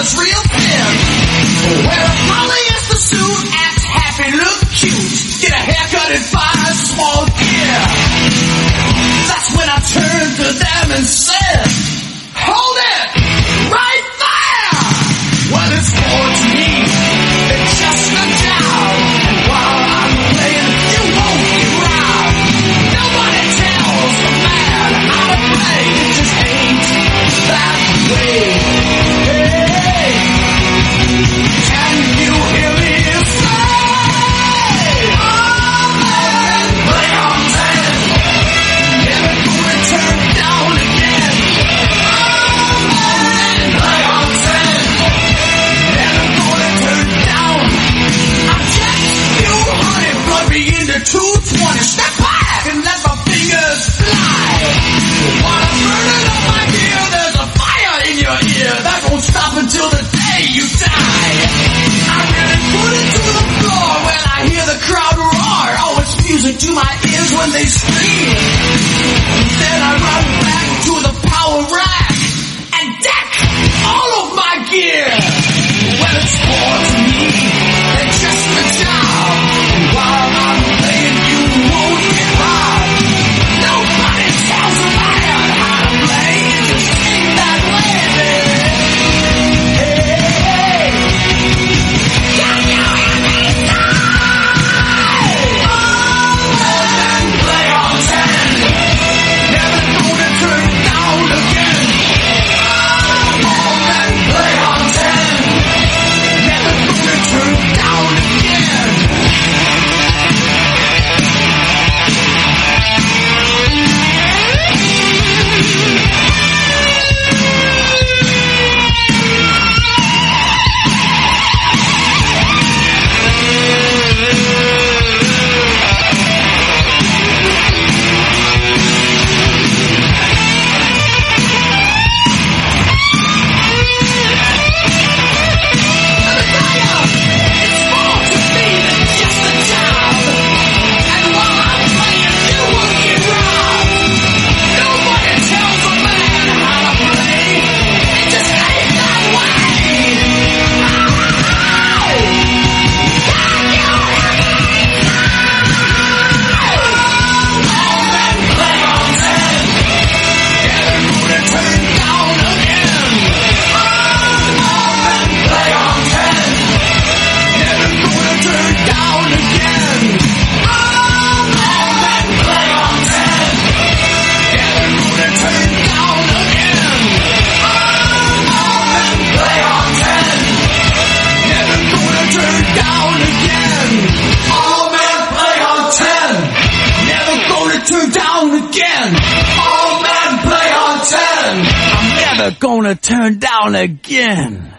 collar's real thin. Wear a polyester suit, act happy, look cute. Get a haircut and buy a small gear. That's when I turned to them and said, hold it, right there! Well, it's more to me than just a job. And while I'm playing, you won't get robbed. Nobody tells a man how to play. It just ain't that way. Hey, can you hear me say, oh man, play on 10. Never gonna turn down again. Oh man, play on 10. Never gonna turn down. I'm just you, honey, plug me into 220. Step back and let my fingers fly. While I'm burning up my gear, there's a fire in your ear that won't stop until the day you die. I really put it to the floor when I hear the crowd roar. Oh, it's music to my ears when they scream. Then I run back to the power rack and deck all of my gear. Well, it's more to me than just a job. And while I'm playing, you won't get robbed. Nobody tells a man how to play. It just ain't that way, baby. Hey, can you hear me say, oh man, play on 10. Never gonna turn down again. Oh man, play on 10. Never gonna turn down again. Gonna turn down again.